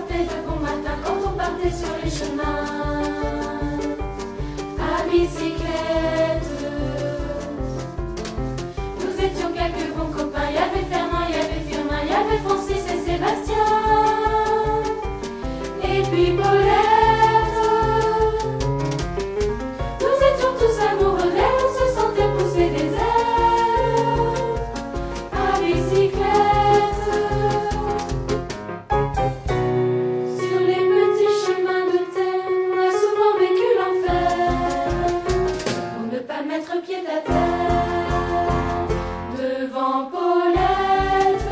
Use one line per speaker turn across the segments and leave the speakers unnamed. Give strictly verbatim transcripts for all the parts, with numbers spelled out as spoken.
chantait de bon matin quand on partait sur les chemins à bicyclette. Nous étions quelques bons copains, il y avait Fernand, il y avait Firmin, il y avait Francis et Sébastien, et puis Paulette. Nous étions tous amoureux d'elle, on se sentait pousser des ailes à bicyclette. Sur les petits chemins de terre, on a souvent vécu l'enfer pour ne pas mettre pied à terre devant Paulette.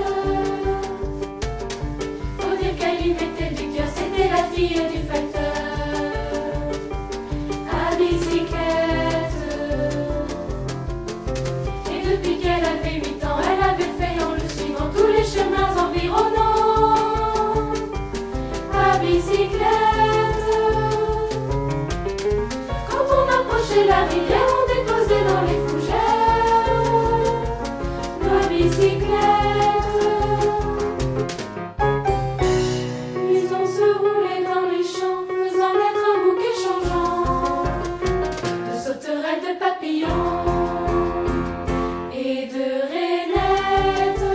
Faut dire qu'elle y mettait du cœur, c'était la fille du facteur à bicyclette. Et depuis qu'elle avait huit ans, elle avait fait en le suivant tous les chemins environnants à bicyclette. Quand on approchait la rivière, on déposait dans les fougères nos bicyclettes. Ils ont se roulé dans les champs, faisant naître un bouquet changeant de sauterelles, de papillons et de rainettes.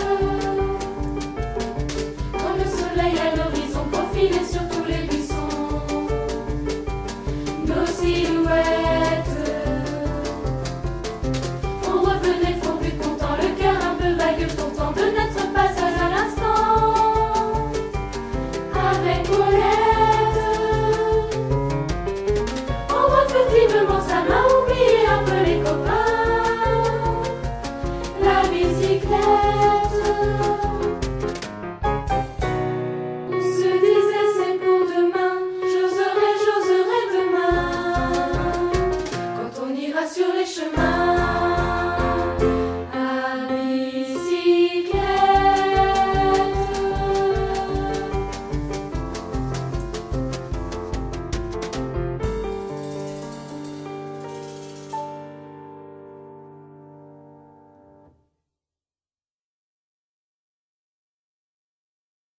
Quand le soleil à l'horizon profilait sur tous les buissons, nos silhouettes.